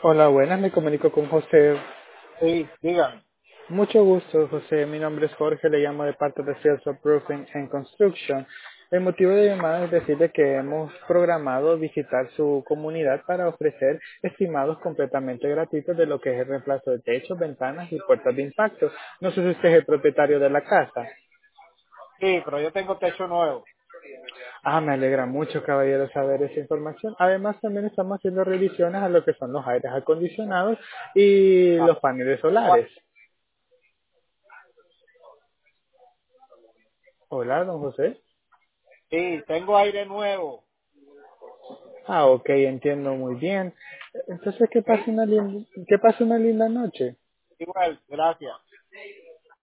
Hola, buenas, me comunico con José. Sí, dígame. Mucho gusto, José. Mi nombre es Jorge, le llamo de parte de Sales of Roofing and Construction. El motivo de llamada es decirle que hemos programado visitar su comunidad para ofrecer estimados completamente gratuitos de lo que es el reemplazo de techos, ventanas y puertas de impacto. No sé si usted es el propietario de la casa. Sí, pero yo tengo techo nuevo. Ah, me alegra mucho, caballero, saber esa información. Además, también estamos haciendo revisiones a lo que son los aires acondicionados y Ah, los paneles solares. Hola, don José. sí, tengo aire nuevo. Ah, ok, entiendo muy bien. Entonces, ¿Ok? que pase una linda noche. Igual, gracias.